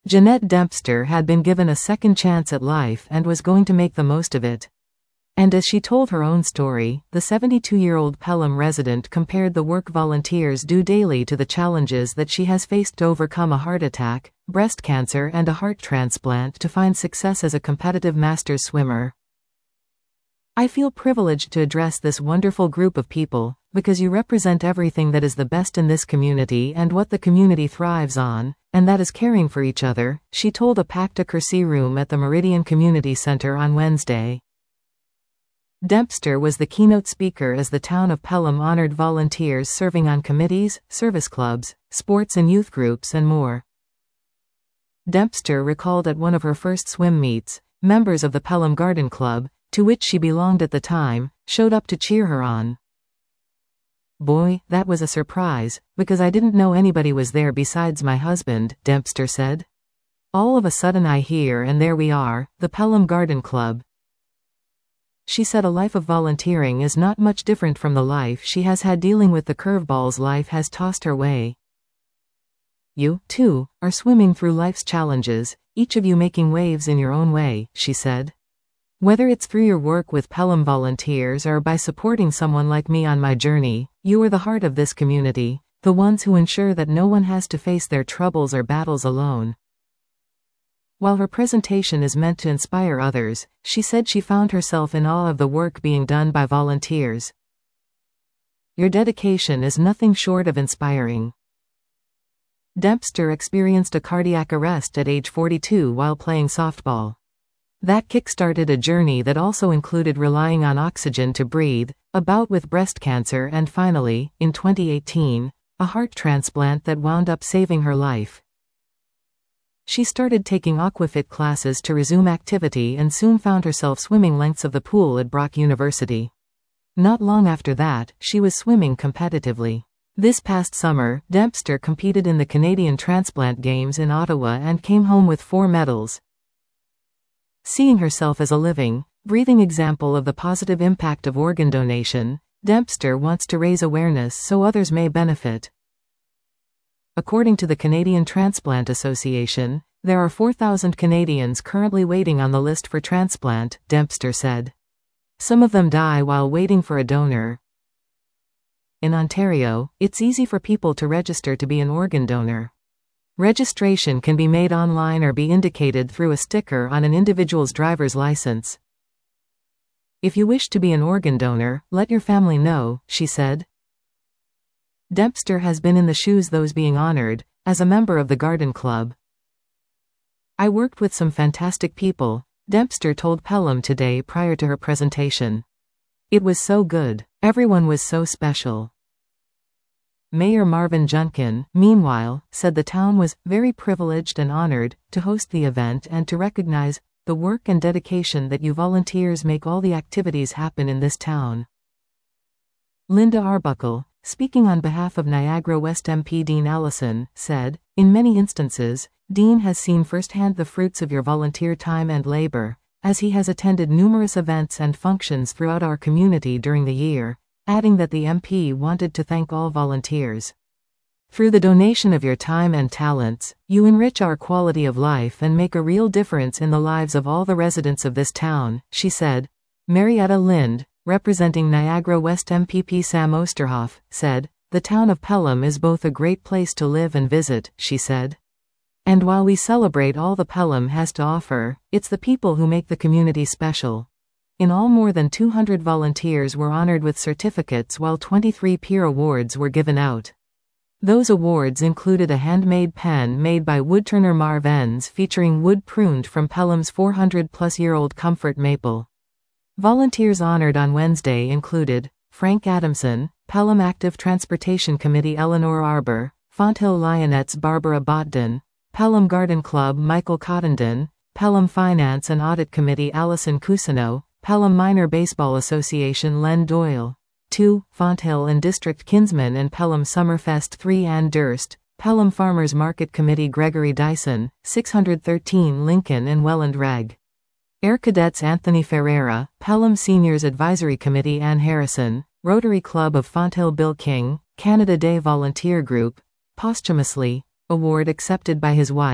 Jeanette Dempster had been given a second chance at life and was going to make the most of it. And as she told her own story, the 72-year-old Pelham resident compared the work volunteers do daily to the challenges that she has faced to overcome a heart attack, breast cancer and a heart transplant to find success as a competitive masters swimmer. "I feel privileged to address this wonderful group of people, because you represent everything that is the best in this community and what the community thrives on, and that is caring for each other," she told a packed Kursi room at the Meridian Community Center on Wednesday. Dempster was the keynote speaker as the town of Pelham honored volunteers serving on committees, service clubs, sports and youth groups and more. Dempster recalled at one of her first swim meets, members of the Pelham Garden Club, to which she belonged at the time, showed up to cheer her on. "Boy, that was a surprise, because I didn't know anybody was there besides my husband," Dempster said. "All of a sudden I hear and there we are, the Pelham Garden Club." She said a life of volunteering is not much different from the life she has had dealing with the curveballs life has tossed her way. "You, too, are swimming through life's challenges, each of you making waves in your own way," she said. "Whether it's through your work with Pelham volunteers or by supporting someone like me on my journey, you are the heart of this community, the ones who ensure that no one has to face their troubles or battles alone." While her presentation is meant to inspire others, she said she found herself in awe of the work being done by volunteers. "Your dedication is nothing short of inspiring." Dempster experienced a cardiac arrest at age 42 while playing softball. That kick-started a journey that also included relying on oxygen to breathe, a bout with breast cancer and finally, in 2018, a heart transplant that wound up saving her life. She started taking aquafit classes to resume activity and soon found herself swimming lengths of the pool at Brock University. Not long after that, she was swimming competitively. This past summer, Dempster competed in the Canadian Transplant Games in Ottawa and came home with 4 medals. Seeing herself as a living, breathing example of the positive impact of organ donation, Dempster wants to raise awareness so others may benefit. According to the Canadian Transplant Association, there are 4,000 Canadians currently waiting on the list for transplant, Dempster said. Some of them die while waiting for a donor. In Ontario, it's easy for people to register to be an organ donor. Registration can be made online or be indicated through a sticker on an individual's driver's license. "If you wish to be an organ donor, let your family know," she said. Dempster has been in the shoes those being honored, as a member of the Garden Club. "I worked with some fantastic people," Dempster told Pelham today prior to her presentation. "It was so good. Everyone was so special." Mayor Marvin Junkin, meanwhile, said the town was very privileged and honored to host the event and to recognize the work and dedication that you volunteers make all the activities happen in this town. Linda Arbuckle, speaking on behalf of Niagara West MP Dean Allison, said, "In many instances, Dean has seen firsthand the fruits of your volunteer time and labor, as he has attended numerous events and functions throughout our community during the year," adding that the MP wanted to thank all volunteers. "Through the donation of your time and talents, you enrich our quality of life and make a real difference in the lives of all the residents of this town," she said. Marietta Lind, representing Niagara West MPP Sam Osterhoff, said, "The town of Pelham is both a great place to live and visit," she said. "And while we celebrate all the Pelham has to offer, it's the people who make the community special." In all, more than 200 volunteers were honored with certificates while 23 peer awards were given out. Those awards included a handmade pen made by woodturner Marv Enns featuring wood pruned from Pelham's 400-plus-year-old comfort maple. Volunteers honored on Wednesday included Frank Adamson, Pelham Active Transportation Committee Eleanor Arbor, Fonthill Lionettes Barbara Botden, Pelham Garden Club Michael Cottenden, Pelham Finance and Audit Committee Allison Cousineau, Pelham Minor Baseball Association Len Doyle. 2. Fonthill and District Kinsman and Pelham Summerfest 3 Ann Durst, Pelham Farmers Market Committee Gregory Dyson, 613 Lincoln and Welland Reg. Air Cadets Anthony Ferreira, Pelham Seniors Advisory Committee Ann Harrison, Rotary Club of Fonthill Bill King, Canada Day Volunteer Group. Posthumously, award accepted by his wife,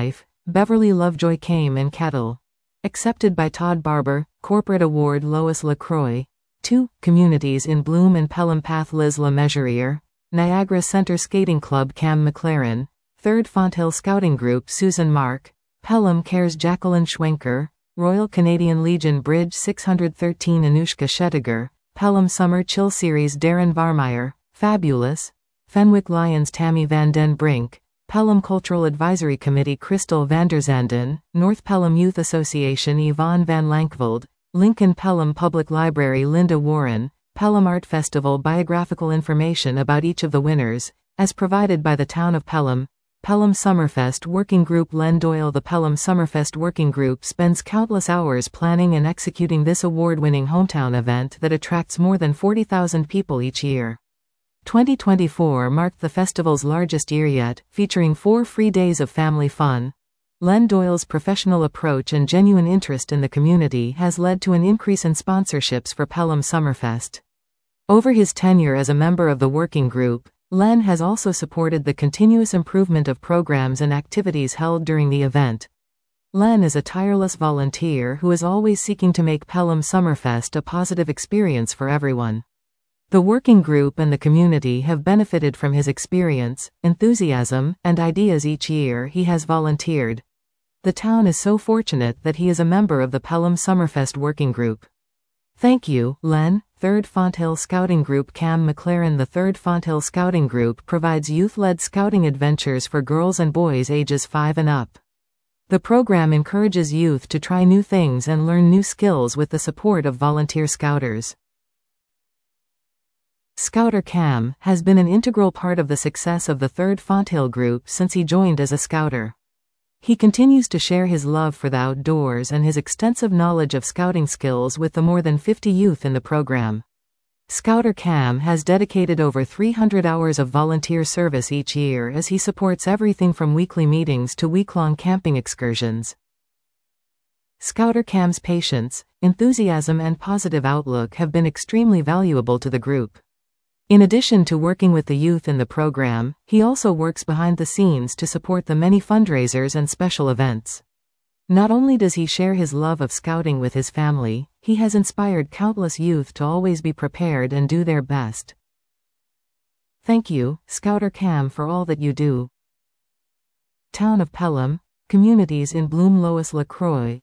Beverly Lovejoy Came and Kettle. Accepted by Todd Barber, Corporate Award Lois LaCroix. 2. Communities in Bloom and Pelham Path Liz LeMessurier. Niagara Center Skating Club Cam McLaren. 3rd Fonthill Scouting Group Susan Mark. Pelham Cares Jacqueline Schwenker. Royal Canadian Legion Bridge 613 Anushka Shettiger. Pelham Summer Chill Series Darren Varmeyer. Fabulous. Fenwick Lions Tammy Van Den Brink. Pelham Cultural Advisory Committee Crystal Vanderzanden. North Pelham Youth Association Yvonne Van Lankvold. Lincoln Pelham Public Library Linda Warren. Pelham Art Festival Biographical information about each of the winners, as provided by the Town of Pelham. Pelham Summerfest Working Group Len Doyle. The Pelham Summerfest Working Group spends countless hours planning and executing this award-winning hometown event that attracts more than 40,000 people each year. 2024 marked the festival's largest year yet, featuring 4 free days of family fun. Len Doyle's professional approach and genuine interest in the community has led to an increase in sponsorships for Pelham Summerfest. Over his tenure as a member of the working group, Len has also supported the continuous improvement of programs and activities held during the event. Len is a tireless volunteer who is always seeking to make Pelham Summerfest a positive experience for everyone. The working group and the community have benefited from his experience, enthusiasm, and ideas each year he has volunteered. The town is so fortunate that he is a member of the Pelham Summerfest Working Group. Thank you, Len. 3rd Fonthill Scouting Group Cam McLaren. The 3rd Fonthill Scouting Group provides youth-led scouting adventures for girls and boys ages 5 and up. The program encourages youth to try new things and learn new skills with the support of volunteer scouters. Scouter Cam has been an integral part of the success of the 3rd Fonthill Group since he joined as a scouter. He continues to share his love for the outdoors and his extensive knowledge of scouting skills with the more than 50 youth in the program. Scouter Cam has dedicated over 300 hours of volunteer service each year as he supports everything from weekly meetings to week-long camping excursions. Scouter Cam's patience, enthusiasm and positive outlook have been extremely valuable to the group. In addition to working with the youth in the program, he also works behind the scenes to support the many fundraisers and special events. Not only does he share his love of scouting with his family, he has inspired countless youth to always be prepared and do their best. Thank you, Scouter Cam, for all that you do. Town of Pelham, Communities in Bloom. Lois LaCroix.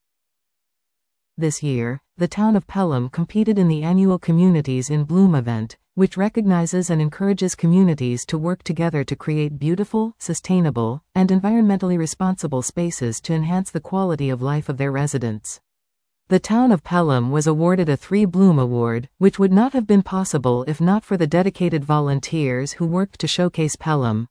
This year, the Town of Pelham competed in the annual Communities in Bloom event, which recognizes and encourages communities to work together to create beautiful, sustainable, and environmentally responsible spaces to enhance the quality of life of their residents. The Town of Pelham was awarded a 3 Bloom Award, which would not have been possible if not for the dedicated volunteers who worked to showcase Pelham.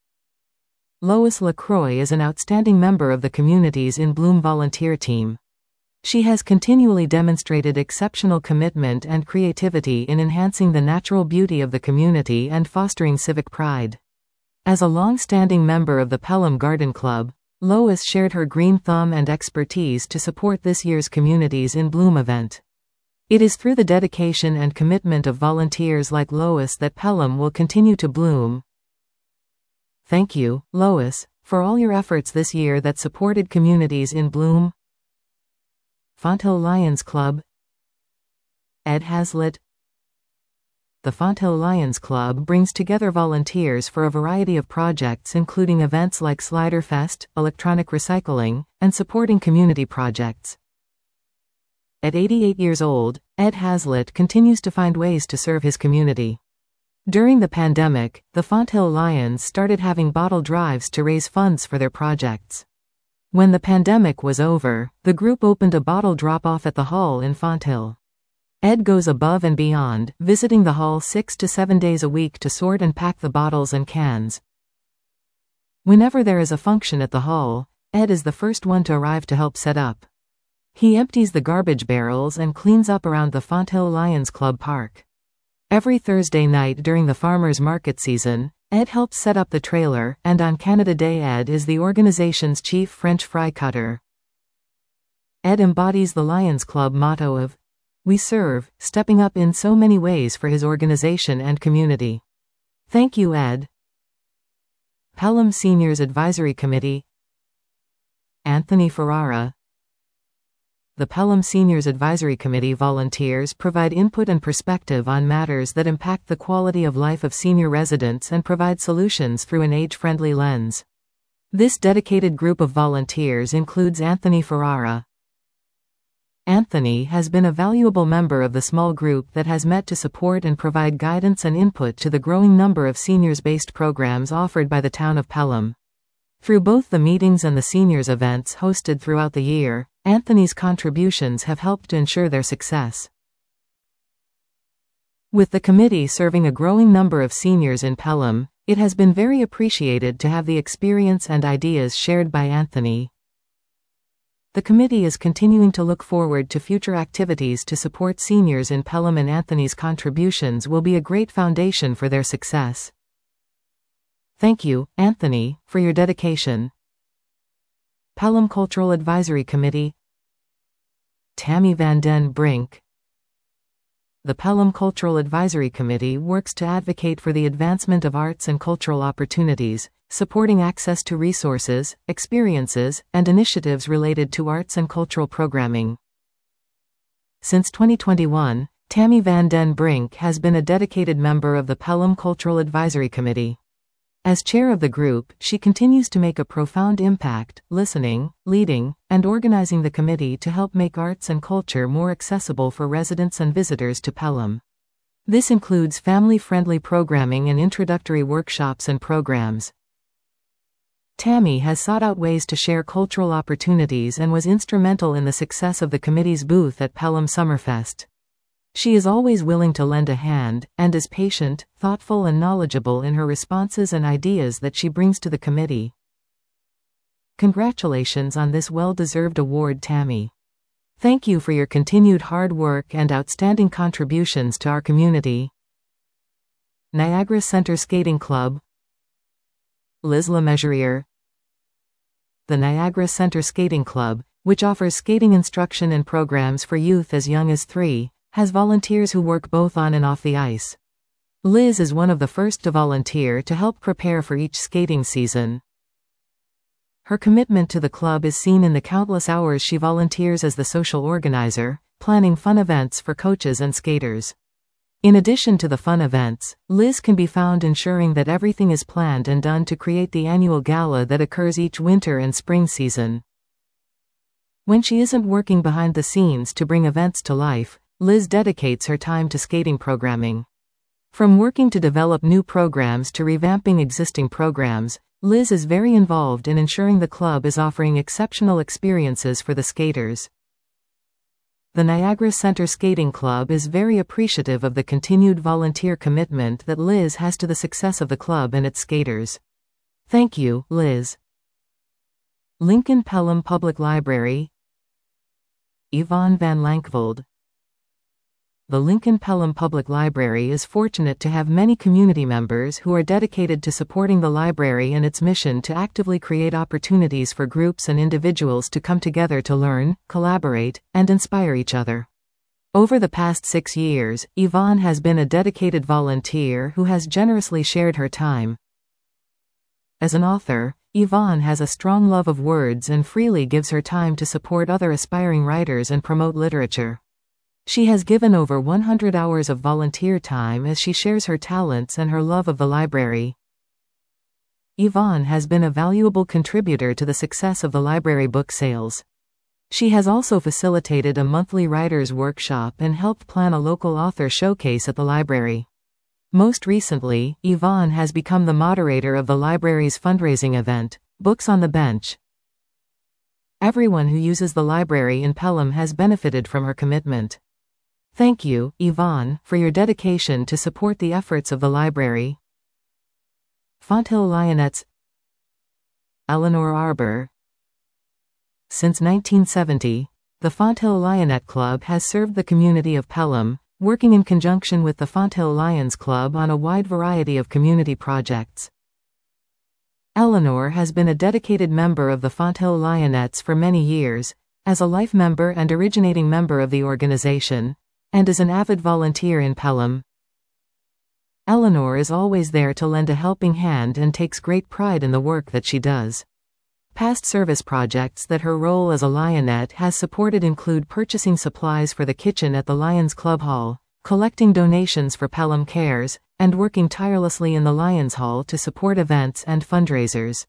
Lois LaCroix is an outstanding member of the Communities in Bloom volunteer team. She has continually demonstrated exceptional commitment and creativity in enhancing the natural beauty of the community and fostering civic pride. As a long-standing member of the Pelham Garden Club, Lois shared her green thumb and expertise to support this year's Communities in Bloom event. It is through the dedication and commitment of volunteers like Lois that Pelham will continue to bloom. Thank you, Lois, for all your efforts this year that supported Communities in Bloom. Fonthill Lions Club. Ed Hazlitt. The Fonthill Lions Club brings together volunteers for a variety of projects including events like Slider Fest, electronic recycling, and supporting community projects. At 88 years old, Ed Hazlitt continues to find ways to serve his community. During the pandemic, the Fonthill Lions started having bottle drives to raise funds for their projects. When the pandemic was over, the group opened a bottle drop-off at the hall in Fonthill. Ed goes above and beyond, visiting the hall 6 to 7 days a week to sort and pack the bottles and cans. Whenever there is a function at the hall, Ed is the first one to arrive to help set up. He empties the garbage barrels and cleans up around the Fonthill Lions Club park. Every Thursday night during the farmers' market season, Ed helps set up the trailer, and on Canada Day Ed is the organization's chief French fry cutter. Ed embodies the Lions Club motto of, "We serve," stepping up in so many ways for his organization and community. Thank you, Ed. Pelham Seniors Advisory Committee. Anthony Ferrara. The Pelham Seniors Advisory Committee volunteers provide input and perspective on matters that impact the quality of life of senior residents and provide solutions through an age-friendly lens. This dedicated group of volunteers includes Anthony Ferrara. Anthony has been a valuable member of the small group that has met to support and provide guidance and input to the growing number of seniors-based programs offered by the town of Pelham. Through both the meetings and the seniors events hosted throughout the year, Anthony's contributions have helped to ensure their success. With the committee serving a growing number of seniors in Pelham, it has been very appreciated to have the experience and ideas shared by Anthony. The committee is continuing to look forward to future activities to support seniors in Pelham, and Anthony's contributions will be a great foundation for their success. Thank you, Anthony, for your dedication. Pelham Cultural Advisory Committee. Tammy Van Den Brink. The Pelham Cultural Advisory Committee works to advocate for the advancement of arts and cultural opportunities, supporting access to resources, experiences, and initiatives related to arts and cultural programming. Since 2021, Tammy Van Den Brink has been a dedicated member of the Pelham Cultural Advisory Committee. As chair of the group, she continues to make a profound impact, listening, leading, and organizing the committee to help make arts and culture more accessible for residents and visitors to Pelham. This includes family-friendly programming and introductory workshops and programs. Tammy has sought out ways to share cultural opportunities and was instrumental in the success of the committee's booth at Pelham Summerfest. She is always willing to lend a hand, and is patient, thoughtful and knowledgeable in her responses and ideas that she brings to the committee. Congratulations on this well-deserved award, Tammy. Thank you for your continued hard work and outstanding contributions to our community. Niagara Center Skating Club. Liz Lemesurier. The Niagara Center Skating Club, which offers skating instruction and programs for youth as young as 3, has volunteers who work both on and off the ice. Liz is one of the first to volunteer to help prepare for each skating season. Her commitment to the club is seen in the countless hours she volunteers as the social organizer, planning fun events for coaches and skaters. In addition to the fun events, Liz can be found ensuring that everything is planned and done to create the annual gala that occurs each winter and spring season. When she isn't working behind the scenes to bring events to life, Liz dedicates her time to skating programming. From working to develop new programs to revamping existing programs, Liz is very involved in ensuring the club is offering exceptional experiences for the skaters. The Niagara Center Skating Club is very appreciative of the continued volunteer commitment that Liz has to the success of the club and its skaters. Thank you, Liz. Lincoln Pelham Public Library. Yvonne Van Lankvold. The Lincoln Pelham Public Library is fortunate to have many community members who are dedicated to supporting the library and its mission to actively create opportunities for groups and individuals to come together to learn, collaborate, and inspire each other. Over the past 6 years, Yvonne has been a dedicated volunteer who has generously shared her time. As an author, Yvonne has a strong love of words and freely gives her time to support other aspiring writers and promote literature. She has given over 100 hours of volunteer time as she shares her talents and her love of the library. Yvonne has been a valuable contributor to the success of the library book sales. She has also facilitated a monthly writers' workshop and helped plan a local author showcase at the library. Most recently, Yvonne has become the moderator of the library's fundraising event, Books on the Bench. Everyone who uses the library in Pelham has benefited from her commitment. Thank you, Yvonne, for your dedication to support the efforts of the library. Fonthill Lionettes. Eleanor Arbor. Since 1970, the Fonthill Lionette Club has served the community of Pelham, working in conjunction with the Fonthill Lions Club on a wide variety of community projects. Eleanor has been a dedicated member of the Fonthill Lionettes for many years, as a life member and originating member of the organization, and is an avid volunteer in Pelham. Eleanor is always there to lend a helping hand and takes great pride in the work that she does. Past service projects that her role as a Lionette has supported include purchasing supplies for the kitchen at the Lions Club Hall, collecting donations for Pelham Cares, and working tirelessly in the Lions Hall to support events and fundraisers.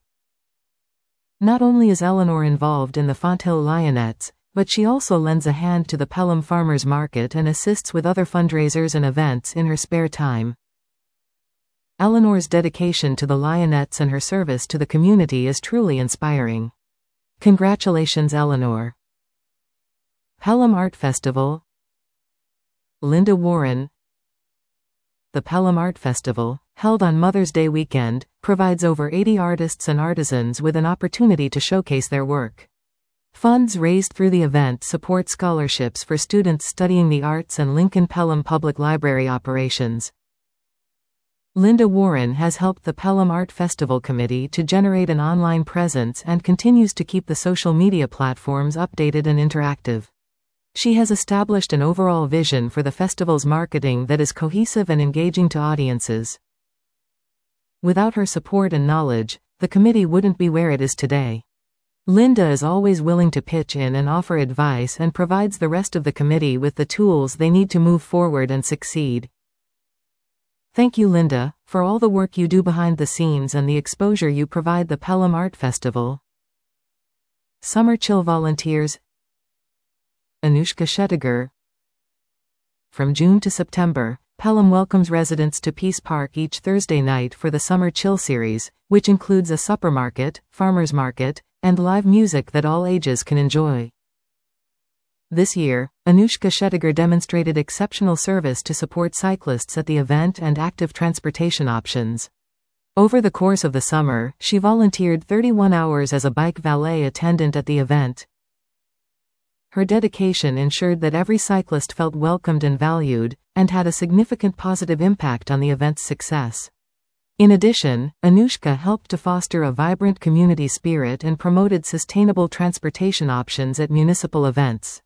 Not only is Eleanor involved in the Fonthill Lionettes, but she also lends a hand to the Pelham Farmers Market and assists with other fundraisers and events in her spare time. Eleanor's dedication to the Lionettes and her service to the community is truly inspiring. Congratulations, Eleanor. Pelham Art Festival. Linda Warren. The Pelham Art Festival, held on Mother's Day weekend, provides over 80 artists and artisans with an opportunity to showcase their work. Funds raised through the event support scholarships for students studying the arts and Lincoln Pelham Public Library operations. Linda Warren has helped the Pelham Art Festival Committee to generate an online presence and continues to keep the social media platforms updated and interactive. She has established an overall vision for the festival's marketing that is cohesive and engaging to audiences. Without her support and knowledge, the committee wouldn't be where it is today. Linda is always willing to pitch in and offer advice and provides the rest of the committee with the tools they need to move forward and succeed. Thank you, Linda, for all the work you do behind the scenes and the exposure you provide the Pelham Art Festival. Summer Chill volunteers. Anushka Shettigar. From June to September, Pelham welcomes residents to Peace Park each Thursday night for the Summer Chill series, which includes a supper market, farmers market, and live music that all ages can enjoy. This year, Anushka Shettigar demonstrated exceptional service to support cyclists at the event and active transportation options. Over the course of the summer, she volunteered 31 hours as a bike valet attendant at the event. Her dedication ensured that every cyclist felt welcomed and valued, and had a significant positive impact on the event's success. In addition, Anushka helped to foster a vibrant community spirit and promoted sustainable transportation options at municipal events.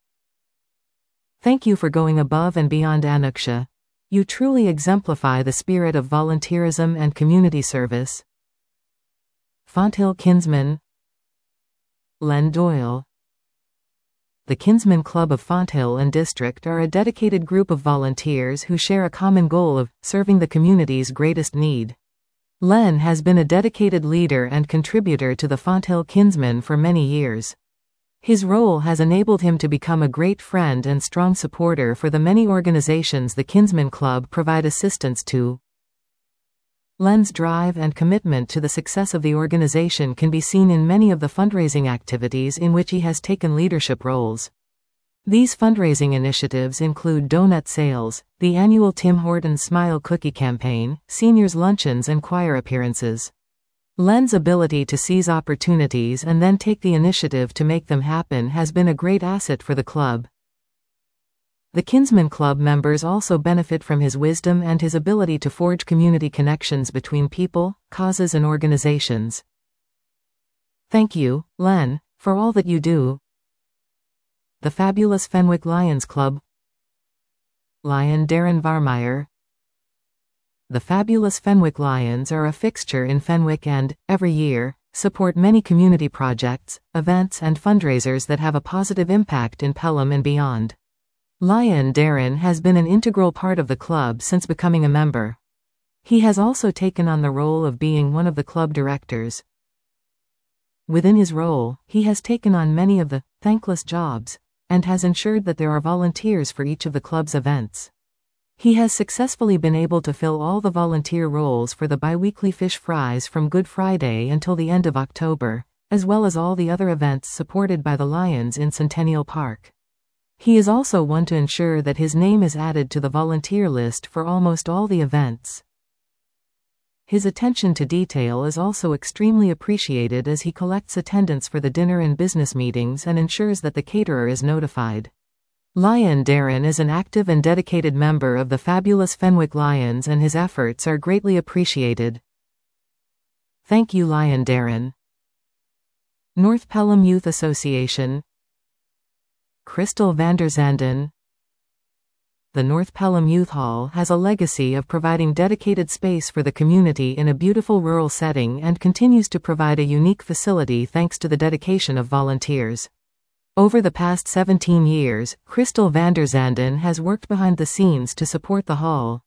Thank you for going above and beyond, Anushka. You truly exemplify the spirit of volunteerism and community service. Fonthill Kinsmen. Len Doyle. The Kinsmen Club of Fonthill and District are a dedicated group of volunteers who share a common goal of serving the community's greatest need. Len has been a dedicated leader and contributor to the Fonthill Kinsmen for many years. His role has enabled him to become a great friend and strong supporter for the many organizations the Kinsmen Club provide assistance to. Len's drive and commitment to the success of the organization can be seen in many of the fundraising activities in which he has taken leadership roles. These fundraising initiatives include donut sales, the annual Tim Hortons Smile Cookie campaign, seniors' luncheons and choir appearances. Len's ability to seize opportunities and then take the initiative to make them happen has been a great asset for the club. The Kinsmen Club members also benefit from his wisdom and his ability to forge community connections between people, causes and organizations. Thank you, Len, for all that you do. The Fabulous Fenwick Lions Club. Lion Darren Varmeyer. The Fabulous Fenwick Lions are a fixture in Fenwick and, every year, support many community projects, events and fundraisers that have a positive impact in Pelham and beyond. Lion Darren has been an integral part of the club since becoming a member. He has also taken on the role of being one of the club directors. Within his role, he has taken on many of the thankless jobs, and has ensured that there are volunteers for each of the club's events. He has successfully been able to fill all the volunteer roles for the biweekly fish fries from Good Friday until the end of October, as well as all the other events supported by the Lions in Centennial Park. He is also one to ensure that his name is added to the volunteer list for almost all the events. His attention to detail is also extremely appreciated as he collects attendance for the dinner and business meetings and ensures that the caterer is notified. Lion Darren is an active and dedicated member of the Fabulous Fenwick Lions and his efforts are greatly appreciated. Thank you, Lion Darren. North Pelham Youth Association. Crystal Vanderzanden. the North Pelham Youth Hall has a legacy of providing dedicated space for the community in a beautiful rural setting and continues to provide a unique facility thanks to the dedication of volunteers. Over the past 17 years, Crystal Vanderzanden has worked behind the scenes to support the hall.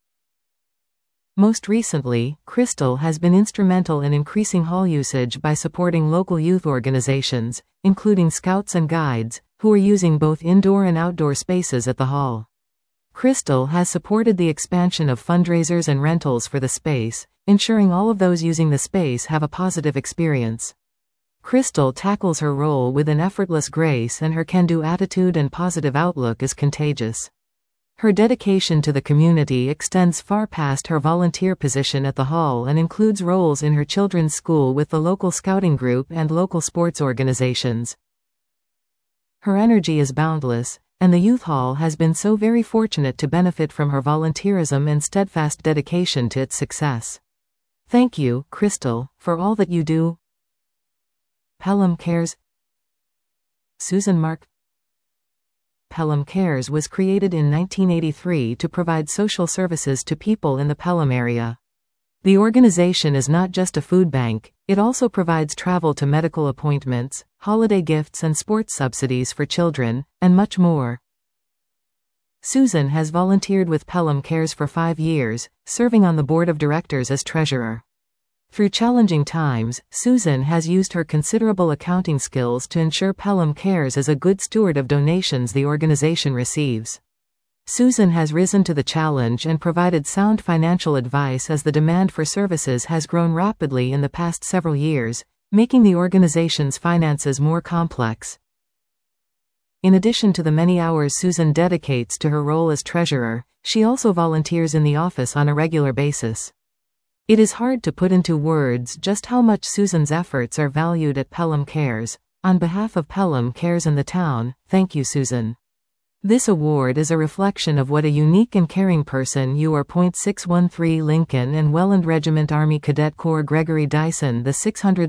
Most recently, Crystal has been instrumental in increasing hall usage by supporting local youth organizations, including Scouts and Guides, who are using both indoor and outdoor spaces at the hall. Crystal has supported the expansion of fundraisers and rentals for the space, ensuring all of those using the space have a positive experience. Crystal tackles her role with an effortless grace, and her can-do attitude and positive outlook is contagious. Her dedication to the community extends far past her volunteer position at the hall and includes roles in her children's school with the local scouting group and local sports organizations. Her energy is boundless, and the youth hall has been so very fortunate to benefit from her volunteerism and steadfast dedication to its success. Thank you, Crystal, for all that you do. Pelham Cares. Susan Mark. Pelham Cares was created in 1983 to provide social services to people in the Pelham area. The organization is not just a food bank, it also provides travel to medical appointments, holiday gifts and sports subsidies for children, and much more. Susan has volunteered with Pelham Cares for 5 years, serving on the board of directors as treasurer. Through challenging times, Susan has used her considerable accounting skills to ensure Pelham Cares is a good steward of donations the organization receives. Susan has risen to the challenge and provided sound financial advice as the demand for services has grown rapidly in the past several years, making the organization's finances more complex. In addition to the many hours Susan dedicates to her role as treasurer, she also volunteers in the office on a regular basis. It is hard to put into words just how much Susan's efforts are valued at Pelham Cares. On behalf of Pelham Cares and the town, thank you, Susan. This award is a reflection of what a unique and caring person you are. 613 Lincoln and Welland Regiment Army Cadet Corps. Gregory Dyson. The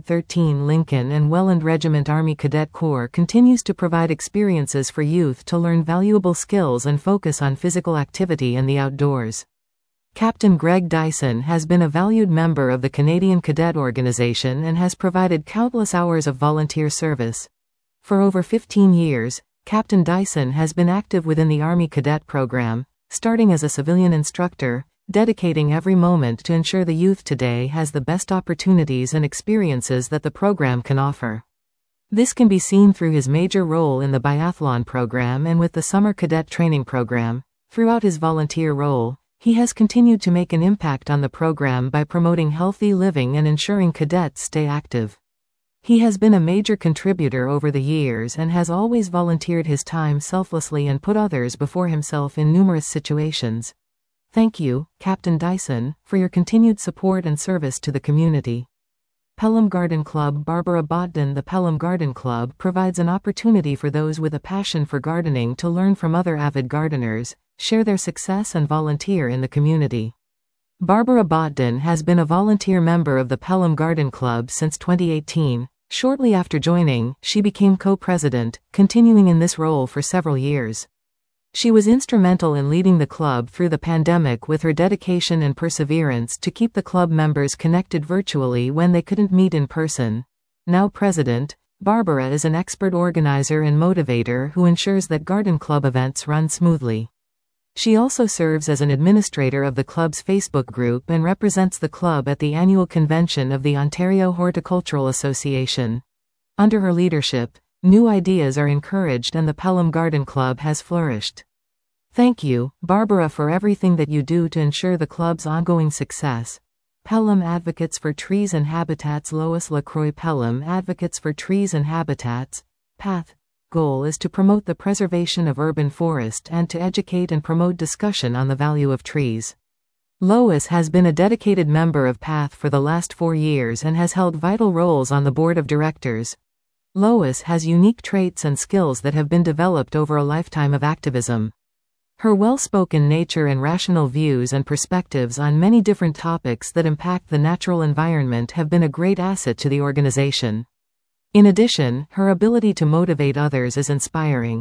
613 Lincoln and Welland Regiment Army Cadet Corps continues to provide experiences for youth to learn valuable skills and focus on physical activity and the outdoors. Captain Greg Dyson has been a valued member of the Canadian Cadet Organization and has provided countless hours of volunteer service. For over 15 years, Captain Dyson has been active within the Army Cadet program, starting as a civilian instructor, dedicating every moment to ensure the youth today has the best opportunities and experiences that the program can offer. This can be seen through his major role in the biathlon program and with the Summer Cadet Training Program. Throughout his volunteer role, he has continued to make an impact on the program by promoting healthy living and ensuring cadets stay active. He has been a major contributor over the years and has always volunteered his time selflessly and put others before himself in numerous situations. Thank you, Captain Dyson, for your continued support and service to the community. Pelham Garden Club. Barbara Botton. The Pelham Garden Club provides an opportunity for those with a passion for gardening to learn from other avid gardeners, share their success and volunteer in the community. Barbara Botton has been a volunteer member of the Pelham Garden Club since 2018. Shortly after joining, she became co-president, continuing in this role for several years. She was instrumental in leading the club through the pandemic with her dedication and perseverance to keep the club members connected virtually when they couldn't meet in person. Now president, Barbara is an expert organizer and motivator who ensures that garden club events run smoothly. She also serves as an administrator of the club's Facebook group and represents the club at the annual convention of the Ontario Horticultural Association. Under her leadership, new ideas are encouraged and the Pelham Garden Club has flourished. Thank you, Barbara, for everything that you do to ensure the club's ongoing success. Pelham Advocates for Trees and Habitats. Lois LaCroix. Pelham Advocates for Trees and Habitats, PATH. Goal is to promote the preservation of urban forest and to educate and promote discussion on the value of trees. Lois has been a dedicated member of PATH for the last 4 years and has held vital roles on the board of directors. Lois has unique traits and skills that have been developed over a lifetime of activism. Her well-spoken nature and rational views and perspectives on many different topics that impact the natural environment have been a great asset to the organization. In addition, her ability to motivate others is inspiring.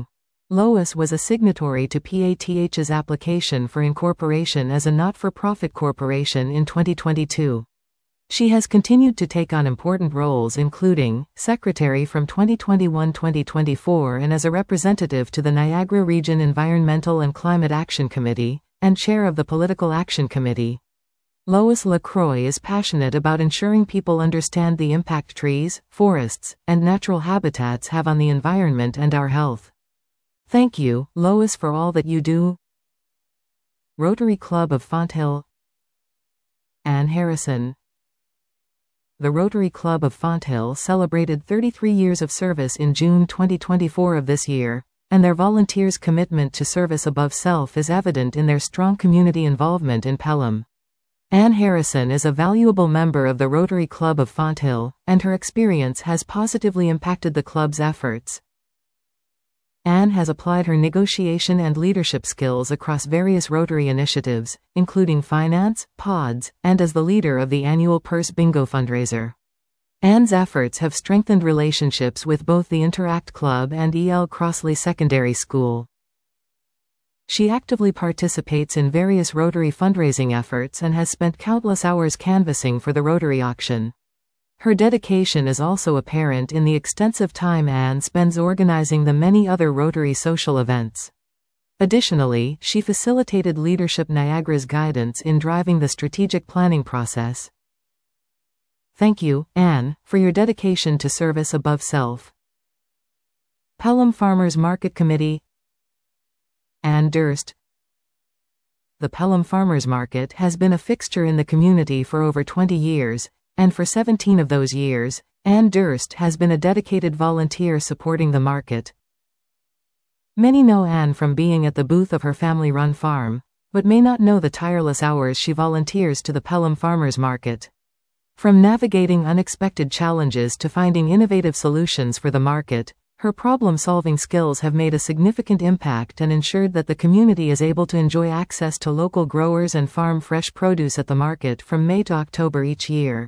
Lois was a signatory to PATH's application for incorporation as a not-for-profit corporation in 2022. She has continued to take on important roles including secretary from 2021-2024 and as a representative to the Niagara Region Environmental and Climate Action Committee, and chair of the Political Action Committee. Lois LaCroix is passionate about ensuring people understand the impact trees, forests, and natural habitats have on the environment and our health. Thank you, Lois, for all that you do. Rotary Club of Fonthill. Ann Harrison. The Rotary Club of Fonthill celebrated 33 years of service in June 2024 of this year, and their volunteers' commitment to service above self is evident in their strong community involvement in Pelham. Ann Harrison is a valuable member of the Rotary Club of Fonthill, and her experience has positively impacted the club's efforts. Ann has applied her negotiation and leadership skills across various Rotary initiatives, including finance, pods, and as the leader of the annual Purse Bingo fundraiser. Ann's efforts have strengthened relationships with both the Interact Club and E.L. Crossley Secondary School. She actively participates in various Rotary fundraising efforts and has spent countless hours canvassing for the Rotary auction. Her dedication is also apparent in the extensive time Ann spends organizing the many other Rotary social events. Additionally, she facilitated Leadership Niagara's guidance in driving the strategic planning process. Thank you, Ann, for your dedication to service above self. Pelham Farmers Market Committee. Ann Durst. The Pelham Farmers Market has been a fixture in the community for over 20 years, and for 17 of those years, Ann Durst has been a dedicated volunteer supporting the market. Many know Ann from being at the booth of her family-run farm, but may not know the tireless hours she volunteers to the Pelham Farmers Market. From navigating unexpected challenges to finding innovative solutions for the market, her problem-solving skills have made a significant impact and ensured that the community is able to enjoy access to local growers and farm fresh produce at the market from May to October each year.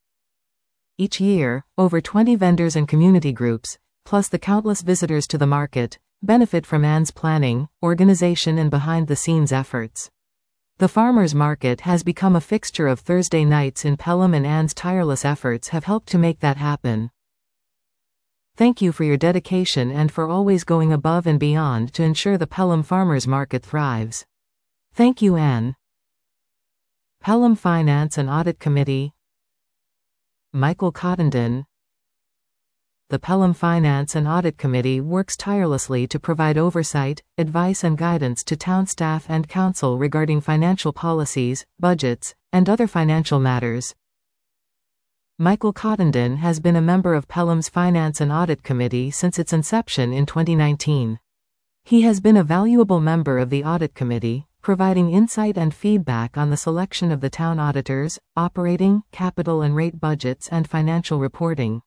Each year, over 20 vendors and community groups, plus the countless visitors to the market, benefit from Ann's planning, organization and behind-the-scenes efforts. The farmers' market has become a fixture of Thursday nights in Pelham, and Ann's tireless efforts have helped to make that happen. Thank you for your dedication and for always going above and beyond to ensure the Pelham Farmers Market thrives. Thank you, Ann. Pelham Finance and Audit Committee. Michael Cottenden. The Pelham Finance and Audit Committee works tirelessly to provide oversight, advice and guidance to town staff and council regarding financial policies, budgets, and other financial matters. Michael Cottenden has been a member of Pelham's Finance and Audit Committee since its inception in 2019. He has been a valuable member of the Audit Committee, providing insight and feedback on the selection of the town auditors, operating, capital and rate budgets and financial reporting.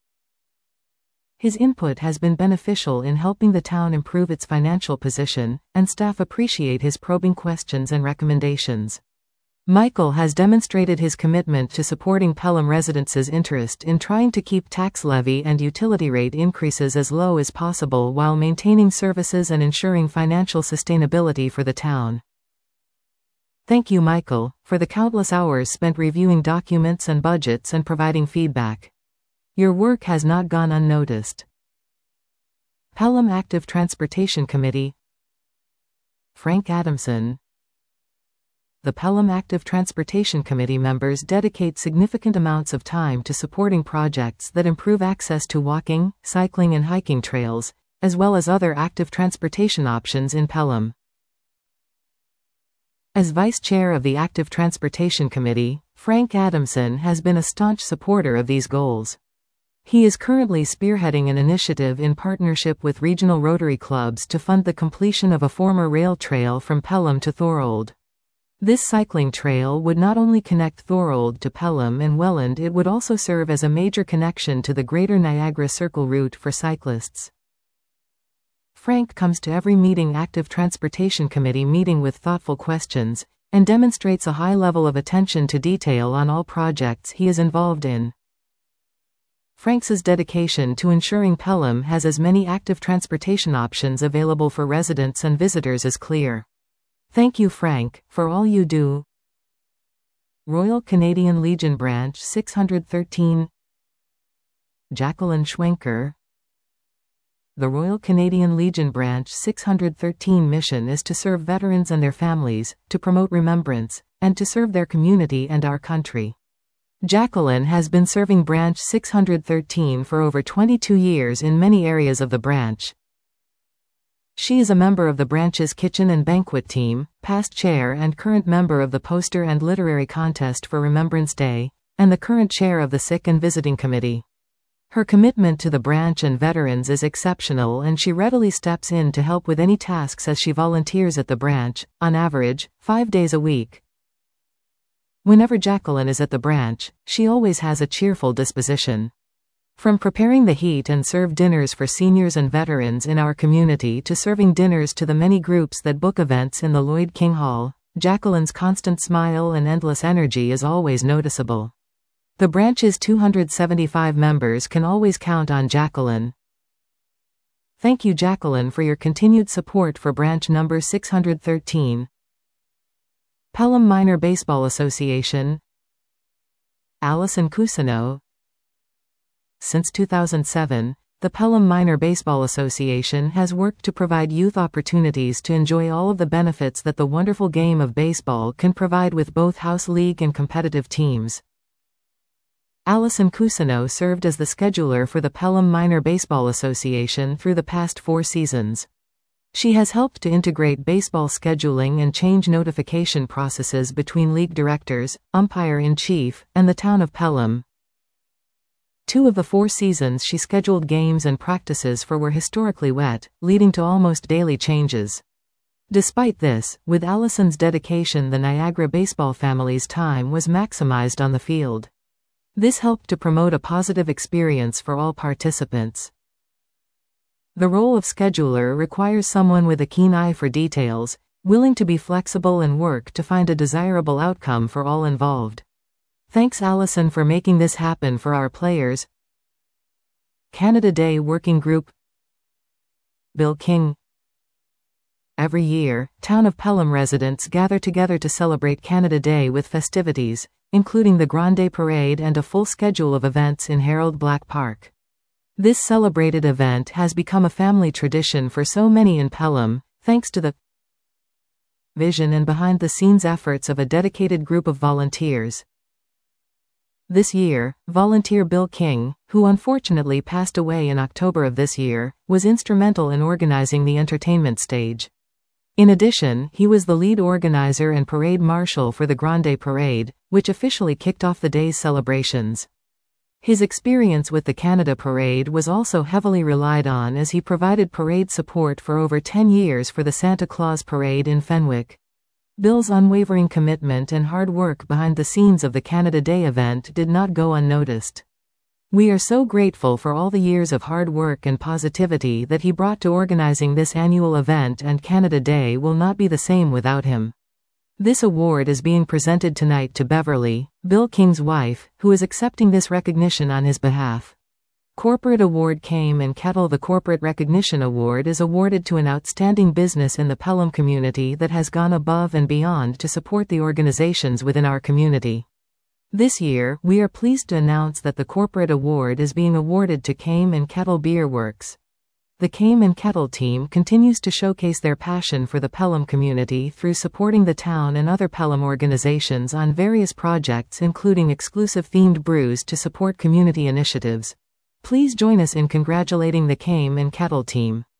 His input has been beneficial in helping the town improve its financial position, and staff appreciate his probing questions and recommendations. Michael has demonstrated his commitment to supporting Pelham residents' interest in trying to keep tax levy and utility rate increases as low as possible while maintaining services and ensuring financial sustainability for the town. Thank you, Michael, for the countless hours spent reviewing documents and budgets and providing feedback. Your work has not gone unnoticed. Pelham Active Transportation Committee. Frank Adamson. The Pelham Active Transportation Committee members dedicate significant amounts of time to supporting projects that improve access to walking, cycling and hiking trails, as well as other active transportation options in Pelham. As Vice Chair of the Active Transportation Committee, Frank Adamson has been a staunch supporter of these goals. He is currently spearheading an initiative in partnership with regional Rotary clubs to fund the completion of a former rail trail from Pelham to Thorold. This cycling trail would not only connect Thorold to Pelham and Welland, it would also serve as a major connection to the Greater Niagara Circle route for cyclists. Frank comes to every meeting Active Transportation Committee meeting with thoughtful questions, and demonstrates a high level of attention to detail on all projects he is involved in. Frank's dedication to ensuring Pelham has as many active transportation options available for residents and visitors is clear. Thank you, Frank, for all you do. Royal Canadian Legion Branch 613. Jacqueline Schwenker. The Royal Canadian Legion Branch 613 mission is to serve veterans and their families, to promote remembrance, and to serve their community and our country. Jacqueline has been serving Branch 613 for over 22 years in many areas of the branch. She is a member of the branch's kitchen and banquet team, past chair and current member of the poster and literary contest for Remembrance Day, and the current chair of the Sick and Visiting Committee. Her commitment to the branch and veterans is exceptional, and she readily steps in to help with any tasks as she volunteers at the branch, on average, 5 days a week. Whenever Jacqueline is at the branch, she always has a cheerful disposition. From preparing the heat and serve dinners for seniors and veterans in our community to serving dinners to the many groups that book events in the Lloyd King Hall, Jacqueline's constant smile and endless energy is always noticeable. The branch's 275 members can always count on Jacqueline. Thank you, Jacqueline, for your continued support for branch number 613. Pelham Minor Baseball Association. Allison Cousineau. Since 2007, the Pelham Minor Baseball Association has worked to provide youth opportunities to enjoy all of the benefits that the wonderful game of baseball can provide with both house league and competitive teams. Allison Cousineau served as the scheduler for the Pelham Minor Baseball Association through the past 4 seasons. She has helped to integrate baseball scheduling and change notification processes between league directors, umpire-in-chief, and the town of Pelham. 2 of the 4 seasons she scheduled games and practices for were historically wet, leading to almost daily changes. Despite this, with Allison's dedication, the Niagara baseball family's time was maximized on the field. This helped to promote a positive experience for all participants. The role of scheduler requires someone with a keen eye for details, willing to be flexible and work to find a desirable outcome for all involved. Thanks, Allison, for making this happen for our players. Canada Day Working Group. Bill King. Every year, Town of Pelham residents gather together to celebrate Canada Day with festivities, including the Grande Parade and a full schedule of events in Harold Black Park. This celebrated event has become a family tradition for so many in Pelham, thanks to the vision and behind-the-scenes efforts of a dedicated group of volunteers. This year, volunteer Bill King, who unfortunately passed away in October of this year, was instrumental in organizing the entertainment stage. In addition, he was the lead organizer and parade marshal for the Grande Parade, which officially kicked off the day's celebrations. His experience with the Canada Parade was also heavily relied on, as he provided parade support for over 10 years for the Santa Claus Parade in Fenwick. Bill's unwavering commitment and hard work behind the scenes of the Canada Day event did not go unnoticed. We are so grateful for all the years of hard work and positivity that he brought to organizing this annual event, and Canada Day will not be the same without him. This award is being presented tonight to Beverly, Bill King's wife, who is accepting this recognition on his behalf. Corporate Award Came and Kettle. The Corporate Recognition Award is awarded to an outstanding business in the Pelham community that has gone above and beyond to support the organizations within our community. This year, we are pleased to announce that the Corporate Award is being awarded to Came and Kettle Beer Works. The Came and Kettle team continues to showcase their passion for the Pelham community through supporting the town and other Pelham organizations on various projects, including exclusive themed brews to support community initiatives. Please join us in congratulating the Came and Kettle team.